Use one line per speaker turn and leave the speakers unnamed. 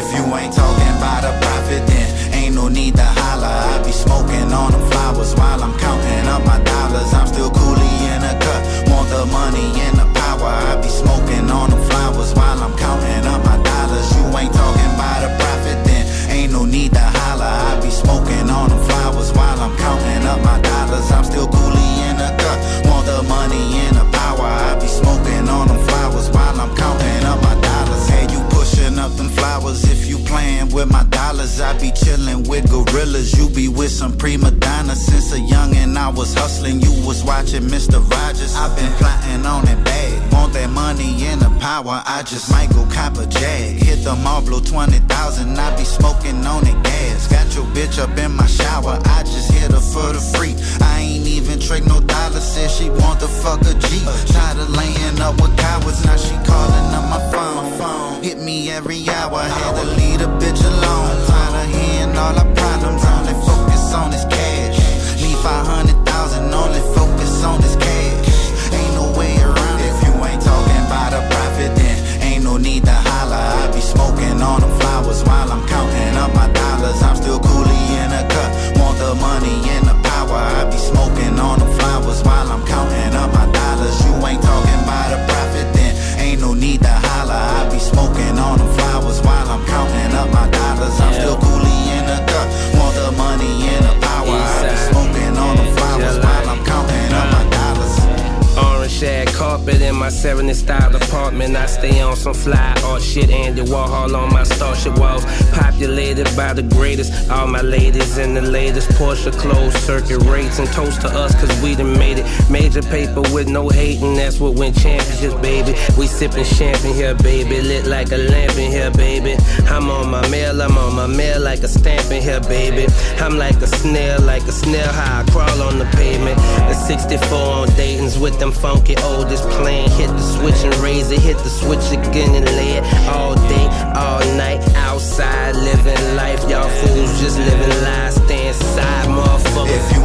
If you ain't talking about a profit, then ain't no need to holler. I be smoking on them flowers while I'm counting up my dollars. I'm still coolie in a cut, want the money and the power. I be smoking on them flowers while I'm counting up my dollars. You ain't talking about a profit, then ain't no need to holler. I be smoking on them flowers while I'm counting up my dollars. I'm still coolie in a cut, want the money and the power. I be smoking on them flowers while I'm counting up my dollars. Hey, you pushing up them flowers if you playing with my dollars. I be chilling with gorillas, you be with some prima donnas. Since a youngin' I was hustling, you was watching Mr. Rogers. I been plotting on that bag, want that money and the power. I just might go cop a Jag, hit them all, blow 20,000. I be smoking on that gas, got your bitch up in my shower. I just hit her for the free, I ain't even trick no dollar. Said she want to fuck a G, tired of laying up with cowards. Now she calling up my phone, hit me every hour. Had to leave a bitch alone, tired of hearing all our problems. Only focus on this cash, need 500,000, only focus on this cash. Ain't no way around it. If you ain't talking about a profit, then ain't no need to holler. I be smoking on them flowers while I'm counting up my dollars. I'm still coolie in a cut, want the money and the power. I be smoking on them flowers while I'm counting up my dollars. You ain't talking about a profit, then ain't no need to holler. I be smoking on them flowers while I'm counting up my dollars. I'm still coolie in a cut, want the money and the power. I be smoking on them flowers while I'm counting up my dollars.
Orange shag carpet in my 70s style apartment. I stay on some fly art shit. Andy Warhol on my starship walls. Populated by the greatest. All my ladies in the latest Porsche closed circuit rates. And toast to us cause we done made it. Major paper with no hating. That's what win championships, baby. We sipping champagne here, baby. Lit like a lamp in here, baby. I'm on my mail like a stamp in here, baby. I'm like a snail, how I crawl on the pavement. The 64 on Dayton's with them funky oldest playing. Hit the switch and raise it, hit the switch again and lay it. All day, all night, outside living life. Y'all fools just living lies, stay inside, motherfucker.
If you